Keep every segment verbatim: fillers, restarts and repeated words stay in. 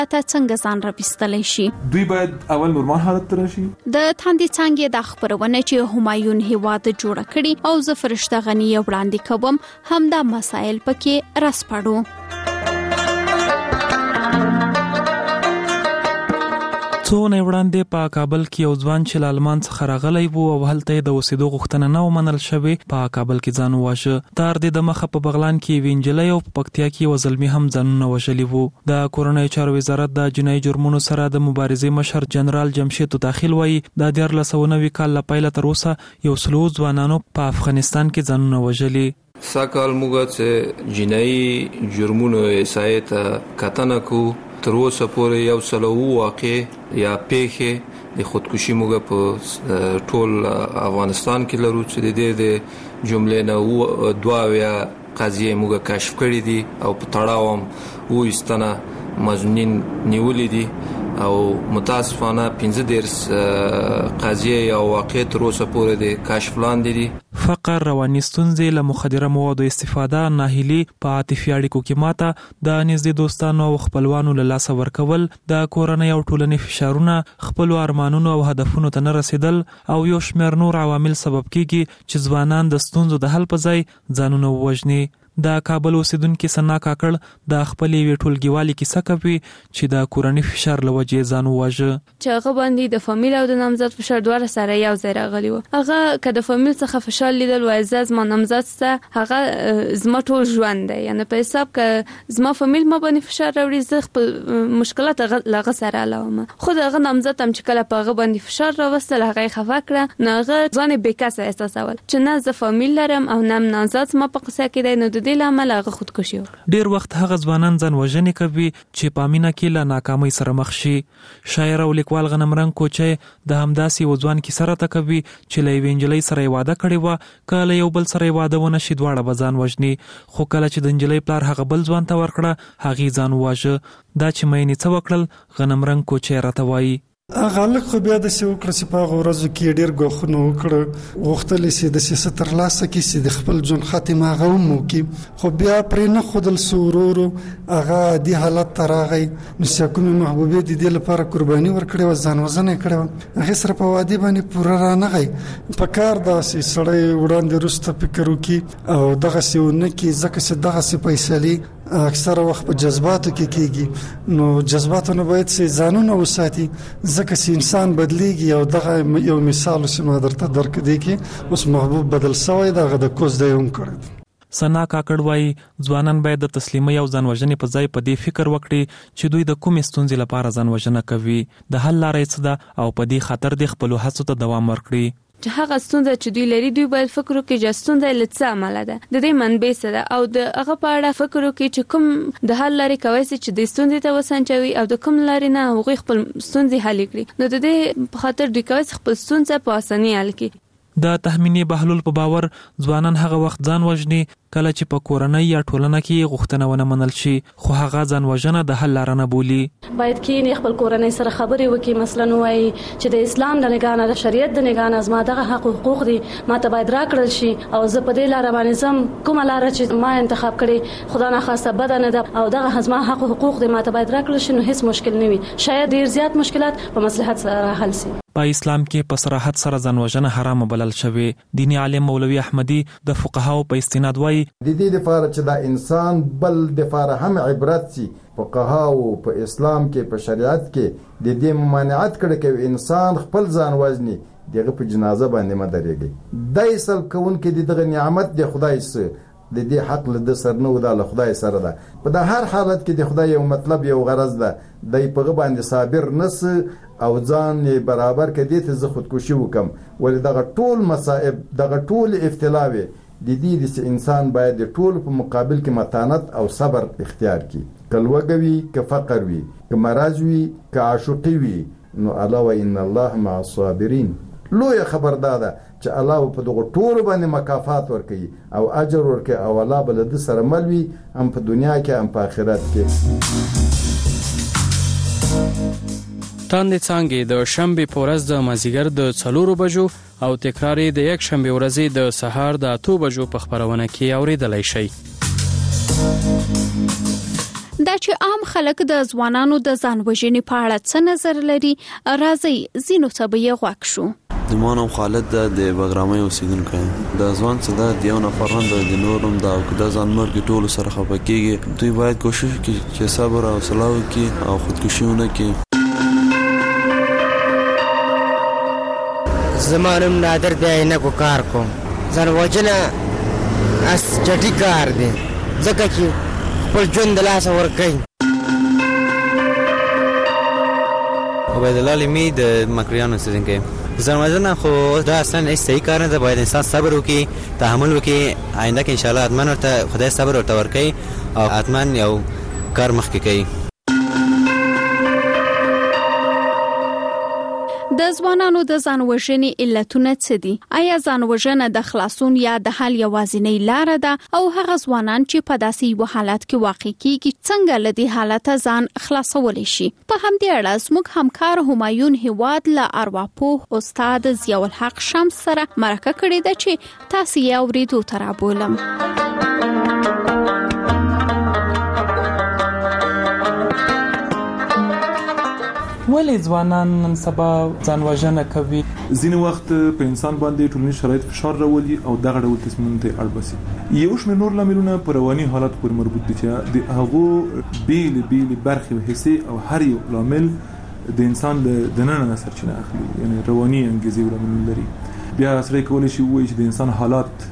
ته څنګه ځان راوستلی شي. دوی باید اول نورمال حالت ته راشي. د تاندې څانګې د خبرونه چې همایون هیواد جوړ کړي او زه فرشته غنی وړاندې کوم همدا مسائل پکې راسپړو. څو نه وړاندې په کابل کې یو ځوان چې لالمان څخه راغلی وو او هلته د اوسېدو غوښتنه نه ومنل شوې په کابل کې ځان وواژه. تر دې د مخه په بغلان کې یوې نجلۍ او په پکتیا کې یو زلمي هم ځانونه وژلي وو. د کورنیو چارو وزارت د جنایي جرمونو سره د مبارزې مشر جنرال جمشید داخل وایي د دیارلس سوه نوي کال له پیله تر اوسه یو سلو ځوانانو په افغانستان کې ځانونه وژلي. ساکال موږ چې جنایي جرمونو احصایې ته کتنه کوو تر اوسه پورې یو سل او واقع یا پیښې د خودکشي موږ په ټول افغانستان کې لرو چې د دې د جملې نه دوه یا قضیې موږ کشف کړې دي او په تړاو هم و استنه مجنون نیولې دي او متاسفانه پنځه دیرش قضیې یا واقع تر اوسه پورې د کشف لاندې دي. فقر، رواني ستونزې، له مخدره موادو استفاده، ناهیلي، په عاطفي اړیکو کې ماته، د نږدې دوستانو او خپلوانو له لاسه ورکول، د کورنۍ او ټولنې فشارونه، خپلو ارمانونو او هدفونو ته نه رسیدل او یو شمېر نور عوامل سبب کیږي چې ځوانان د ستونزو د حل په ځای ځانونه ووژني. د کابل اوسیدونکو سنا کاکړ د خپلې وی ټولګیوالي کیسه کوي چې د کورنۍ فشار له وجې ځان وواژه. چې هغه باندې د فامیل او د نامزد فشار دواړه سره یو ځای راغلي وو. هغه که د فامیل څخه فشار لیدل وای زما ما نامزد څخه هغه زما ټول ژوند دی، یعنی په حساب که زما فامیل ما باندې فشار راوړي زه خپل مشکلات هغه سره علاوه خود هغه نامزد هم چې کله په هغه باندې فشار راوستل هغه خفه کړه نه هغه ځان بیکاسه احساسول چې نه زه فامیل لرم او نه نامزد ما په قصه کې دی نو د دې لامل هغه خودکشي وکړه. ډیر وخت هغه ځوانان ځان وژنې کوي چې په مینه کې له ناکامۍ سره مخ شي. شاعر او لیکوال غنم رنګ کوچی د همداسې یو ځوان کیسه راته کوي چې له یوې نجلۍ سره یې واده کړی وه، که له یو بل سره یې واده ونه شي دواړه به ځان وژني، خو کله چې د نجلۍ پلار هغه بل ځوان ته ورکړه هغې ځان وواژه. دا چې مینې څه وکړل غنم رنګ کوچی راته وایي. هغه لږ خو بیا داسې وکړه چې په هغه ورځو کې ډېر ګواښونه وکړه، غوښتل یې چې داسې څه ترلاسه کړي چې د خپل ژوند خاتمه هغه هم وکړي، خو بیا پرې نه ښودل څه ورو ورو هغه دې حالت ته راغی. نو چې کومې محبوبې د دې لپاره قرباني ورکړې وه، ځان وژنه یې کړې وه، هغې سره په وادي باندې پوره رانغی. په کار داسې سړی وړاندې وروسته فکر وکړي او دغسې ونه کړي، ځکه چې دغسې فیصلې اکثره وخت په جذباتو کې کېږي. نو جذباتو نه باید چې ځانونه وساتي، ځکه چې انسان بدلیږي. او دغه یو مثال چې ما درته درکړی کې اوس محبوب بدل شوی دغه د کوز دی هم کړی. سنا کاکړ وایي ځوانان باید د تسلیمۍ او ځان وژنې په ځای په دې فکر وکړي چې دوی د کومې ستونزې لپاره ځان وژنه کوي، د حل لارې څه ده او په دې خاطر د خپلو هڅو ته دوام ورکړي. چې هغه ستونزه چې دوی لري دوی باید فکر وکړي چې ستونزه له څه عمله ده، د دې منبع څه ده او د هغه په اړه فکر وکړي چې کوم د حل لارې کوي چې د ستونزې ته وسنجوي او د کوم لارې نه هغوی خپل ستونزې حل کړي. نو د دې په خاطر دوی کوي خپل ستونزه په اسانۍ حل کړي. د تهمینې بهلول په باور ځوانان هغه وخت ځان وژني کله چې په کورنۍ یا ټولنه کې غوښتنه ونه منل شي، خو هغه ځان وژنه د حل لاره نه بولي. باید کې خپل کورنۍ سره خبرې وکړي، مثلا وایي چې د اسلام د نگاه نه د شریعت د نگاه نه زما دغه حق او حقوق دي ما ته باید راکړل شي او زه په دې لاره باندې زم کومه لاره چې ما انتخاب کړي خدا نه خواسته بد نه ده او دغه زما حق او حقوق دي ما ته باید راکړل شي، نو هیڅ مشکل نه وي. شاید ډیر زیات مشکلات په مصلحت سره حل شي. په اسلام کې په صراحت سره ځان وژنه حرام بلل شوی. دینی عالم مولوی احمدی د فقهاو په استناد وایي د دې لپاره چې دا انسان بل د لپاره هم عبرت شي. فقهاو په اسلام کې په شریعت کې د دې ممانعت کړي چې انسان خپل ځان وژني دغه په جنازه باندې مدرېږي. دای سل کون کې دغه نعمت د خدای سره د دې حق له سر نه ودا له خدای سره ده. په د هر حالت کې د خدای یو مطلب یو غرض ده، دای په باندې صابر نس او ځان برابر کړي ته زه خودکشي وکم. ولې دغه ټول مصائب دغه ټول افتلاوي د دې د انسان باید د ټول په مقابل کې متانت او صبر اختیار کړي. کلوګوي که فقر وي که مرض وي که عاشقي وي نو الله و ان الله مع الصابرین. لوی خبردار چې الله په دغه ټول باندې مکافات ورکړي او اجر ورکړي او الله بل د سره ملوي هم په دنیا کې هم په آخرت کې. تاندې څانګې د شنبې په ورځ د مازدیګر د څلورو بجو او تکرار د یک شنبې ورځې د سهار د اتو بجو په خبرونه کې اوریدلای شئ. دا چې عام خلک د ځوانانو د ځان وژنې په اړه څه نظر لري، راځي ځینو ته به یې غوږ شو. زما نوم خالد ده، د بګرامۍ اوسیدونکی یم. د ځوان څه ده د یو نفر هم د نور هم دا که د ځان مرګ ټولو سره خفه کېږي. دوی باید کوشش وکړي چې صبر او حوصله وکړي او خودکشي ونه کړي. زما نوم نادر دی، عینکو کار کوم. ځان وژنه اس چټي کار دی ځکه چې خپل ژوند د لاسه ورکوي. عبیدالله لیمی د مکریان اوسیدونکی یم. ځان وژنه خو دا اصلا هیڅ صحیح کار نه ده. باید انسان صبر وکړي، تحمل وکړي، آینده کې انشاءالله حتما ورته خدای صبر ورته ورکوي او حتما یو کار مخکې کوي. د ځوانانو د ځان وژنې علتونه څه دي؟ آیا ځان وژنه د خلاصون یا د حل یوازینۍ لاره ده؟ او هغه ځوانان چې په داسې یو حالت کې واقع کیږي څنګه له دې حالته ځان خلاصولی شي؟ په همدې اړه زموږ همکار همایون هیواد له ارواپوه استاد ضیاء الحق شمس سره مرکه کړې ده چې تاسو یې اورېدو ته رابولم. ولې ځوانان نن سبا ځان وژنه کوي؟ ځینې وخت په انسان باندې ټولنیز شرایط فشار راولي او دغه ډول تصمیمونو ته اړ باسي. یو شمېر نور لاملونه په رواني حالت پورې مربوط دي چې د هغو بیلې بیلې برخې او حصې او هر یو لامل د انسان د دننه سرچینه اخلي، یعنی رواني انګیزې او لاملونه لري. بیا سړی کولی شي ووایي چې د انسان حالات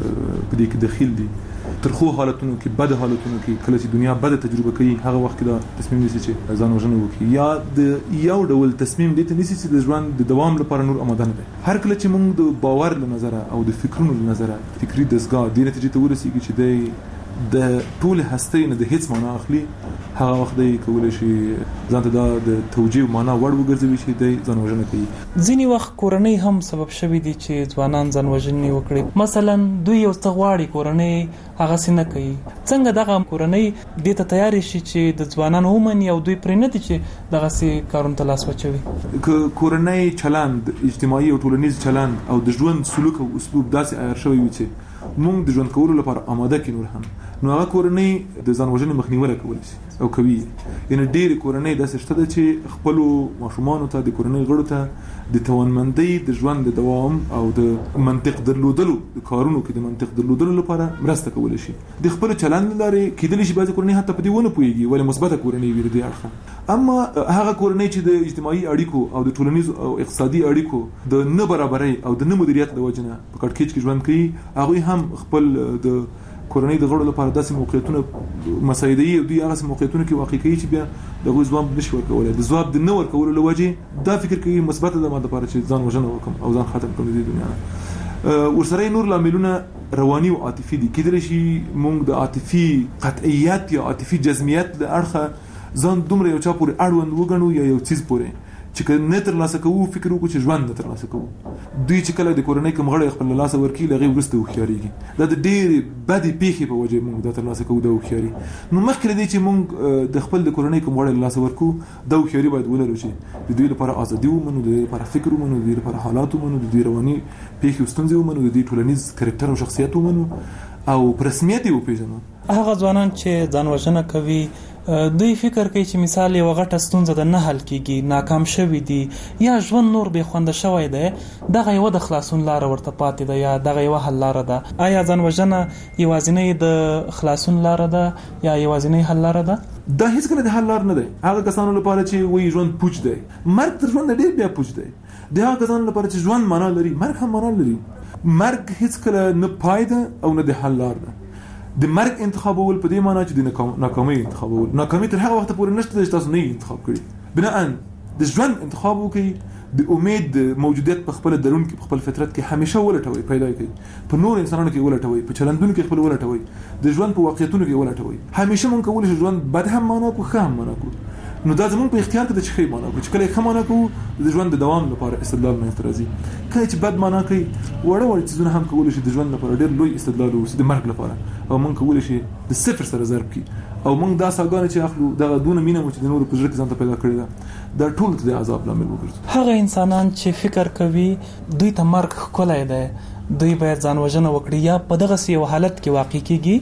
په دې کې دخیل دي. ترخو حالتونو کې، بد حالتونو کې کله چې دنیا بد تجربه کوي هغه وخت کې دا تصمیم نیسي چې ځان وژنه وکړي، یا د یو ډول تصمیم دې ته نیسي چې د ژوند د دوام لپاره نور آماده نه دی. هر کله چې موږ د باور له نظره او د فکرونو له نظره فکري دستګاه دې نتیجې ته ورسیږي چې د د ټول هستۍ نه د هیڅ معنا اخلي، هغه وخت دی کولی شي ځان ته دا د توجیه معنا وړ وګرځوي چې دی ځان وژنه کوي. ځینې وخت کورنۍ هم سبب شوي دي چې ځوانان ځان وژنې وکړي. مثلا دوی یو څه غواړي، کورنۍ هغسې نه کوي. څنګه دغه کورنۍ دې ته تیارې شي چې د ځوانانو ومني او دوی پرې نه دي چې دغسې کارونو ته لاس واچوي؟ که کورنۍ چلند، اجتماعي او ټولنیز چلند او د ژوند سلوک او اسلوب داسې عیار شوی وي چې موږ د ژوند کولو لپاره آماده کړي نور هم، نو هغه کورنۍ د ځان وژنې مخنیوی کولی شي او کوي. یعنې ډېرې کورنۍ داسې شته ده چې خپلو ماشومانو ته، د کورنۍ غړو ته د توانمندۍ د ژوند د دوام او د منطق درلودلو د کارونو کې د منطق درلودلو لپاره مرسته کولی شي. د خپل چلند لارې کېدلی شي بعضې کورنۍ حتی په دې ونه پوهېږي ولې مثبته کورنۍ وي د دې اړخه. اما هغه کورنۍ چې د اجتماعي اړیکو او د ټولنیزو او اقتصادي اړیکو د نه برابرۍ او د نه مدیریت له وجې نه په کړکېچ کې ژوند کوي، هغوی هم خپل د کورنۍ د غړو لپاره داسې موقعیتونه مساعدوي او دوی هغسې موقعیتونه کې واقع کوي چې بیا د هغوی ځواب نشي ورکولی. د ځواب د نه ورکولو له وجې دا فکر کوي مثبته ده ما دپاره چې ځان وژنه وکړم او ځان ختم کړم د دې دنیا نه. ورسره نور لاملونه رواني او عاطفي دي. کېدلی شي موږ د عاطفي قطعیت یا عاطفي جزمیت له اړخه ځان دومره یو چا پورې اړوند وګڼو یا یو څیز پورې چې که نه ترلاسه کوو فکر وکړو چې ژوند نه ترلاسه کوو. دوی چې کله د کورنۍ کوم غړی خپل له لاسه ورکړي له هغې وروسته هوښیارېږي. دا د ډېرې بدې پیښې په وجه موږ دا ترلاسه کوو دا هوښیاري. نو مخکې له دې چې موږ د خپل د کورنۍ کوم غړی له لاسه ورکړو دا هوښیاري باید ولرو چې د دوی لپاره ازادي ومنو، د دوی لپاره فکر ومنو، د دوی لپاره حالات ومنو، د دوی رواني پیښې او ستونزې ومنو، د دوی ټولنیز کرکټر او شخصیت ومنو او په رسمیت یې وپېژنو. هغه ځوانان چې ځان وژنه کوي دوی فکر کوي چې مثال یو غټه ستونزه د نه حل کیږي، ناکام شوي دي یا ژوند نور بې خونده شوی دی، دغه یوه د خلاصون لاره ورته پاتې ده یا دغه یوه حل لاره ده. آیا ځان وژنه یوازینۍ د خلاصون لاره ده یا یوازینۍ حل لاره ده؟ دا هیڅکله د حل لار نه دی. هغه کسانو لپاره چې وایي ژوند پوچ دی، مرګ تر ژوند ډېر بیا پوچ دی. د هغه کسانو لپاره چې ژوند معنا لري، مرګ هم معنا لري. مرګ هیڅکله نه پای ده او نه د حل لار ده. د مرګ انتخابول په دې معنی چې د ناکامۍ انتخابول. ناکامي تر هغه وخته پورې نشته چې تاسو نه یې انتخاب کړي. بناءً د ژوند انتخاب وکړئ، د امید د موجودیت په خپل درون کې، په خپل فطرت کې همیشه ولټوئ، پیدا کړئ. په نور انسانانو کې ولټوئ، په چلندونو کې خپل ولټوئ، د ژوند په واقعیتونو کې ولټوئ. همیشه مونږ کولی شو ژوند بد هم معنا کړو، ښه هم معنا کړو. نو دا زموږ په اختیار کې د چې ښه معنا کړو. چې کله یې ښه معنا کوو د ژوند د دوام لپاره استدلال منځته راځي. کله چې بد معنا کوي وړه وړه څیزونه هم کولی شي د ژوند لپاره ډېر لوی استدلال واوسي د مرګ لپاره، او موږ کولی شي د صفر سره ضرب کړي. او موږ دا ساګانې چې اخلو دغه دونه مینه مو چې د نورو په زړه کې ځان ته پیدا کړې ده دا ټول د عذاب لامل وګرځي. هغه انسانان چې فکر کوي دوی ته مرګ ښکلی دی، دوی باید ځان وژنه وکړي یا په دغسې یو حالت کې واقع کېږي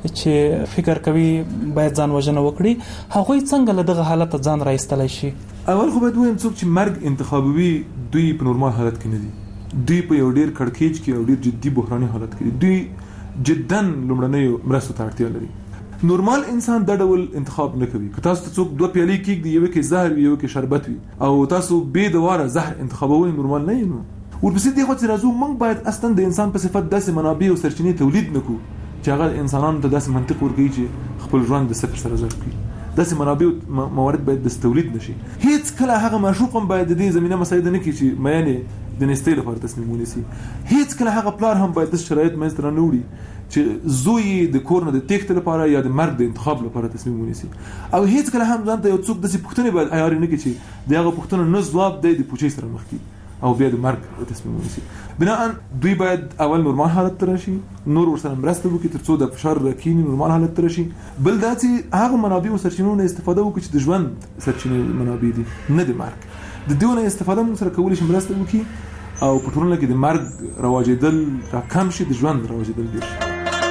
چې فکر کوي باید ځان وژنه وکړي هغه څنګه له دغه حالت ځان راایستلای شي؟ اول خو باید وایم څوک چې مرګ انتخابوي دوی په نورمال حالت کې نه دي، دوی په یو ډیر کړکېچ کې او ډیر جدي بحراني حالت کې دوی جدا لومړنۍ مرستو ته اړتیا لري. نورمال انسان د ډول انتخاب نه کوي. که تاسو ته څوک دوه پیالې کېږدي، یو کې زهر وي یو کې شربت وي او تاسو بې دواره زهر انتخابوئ، نورمال نه یې. نو ورپسې دې خوا چې راځو، موږ باید اصلا د انسان په صفت داسې منابع او سرچینې تولید نه کړو چې هغه انسانانو ته داسې منطق ورکوي چې خپل ژوند د صفر سره ضرب کړي. داسې منابع او موارد باید د تولید نشي. هیڅ کله هغه معشوق هم باید د دې زمینه مساعده نه کړي چې مېنه د نستې لپاره تصمیم ونیسي. هیڅ کله هغه پلار هم باید د شرایط منځ ته نه وړي چې زوی د کور نه د تېښتې لپاره یا د مرګ د انتخاب لپاره تصمیم ونیسي. او هیڅ کله هم ځان ته یو څوک داسې پوښتنې باید عیار نه کړي چې د هغه پوښتنو نه ځواب دی د پوچۍ سره مخ کړي او بیا د مرګ تصمیم ونیسي. بناءً دوی باید اول نورمال حالت ته راشي، نور ورسره مرسته وکړي تر څو د فشار راکینی نورمال حالت ته راشي. بل دا چې هغه منابع او سرچینو نه استفاده وکړي چې د ژوند سرچینې منابع دي، نه د مرګ. د دې نه استفاده موږ سره کولی شي مرسته وکړي او په ټولنه کې د مرګ رواجېدل را کم شي، د ژوند رواجېدل ډېر شي.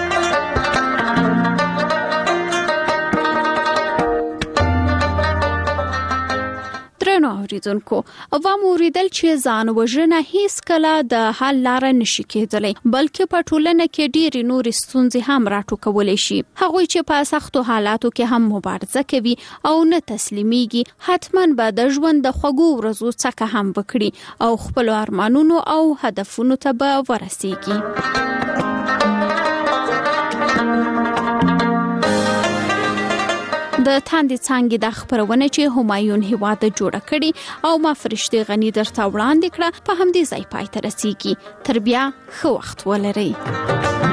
درنو اوریدونکو، عوام اوریدل چې ځان وژنه هیڅ کله د حل لاره نشي کېدلی، بلکې په ټولنه کې ډېرې نورې ستونزې هم راټوکولی شي. هغوی چې په سختو حالاتو کې هم مبارزه کوي او نه تسلیمیږي، حتما به د ژوند د خوږو ورځو څخه هم وکړي او خپل ارمانونو او هدفونو ته به ورسیږي. د تاندې څانګې د خبرونه چې همایون هیواد جوړه کړي او ما فرشتي غنی درته وړاندې کړه په همدې ځای پای ته رسیږي. تر بیا ښه وخت ولرئ.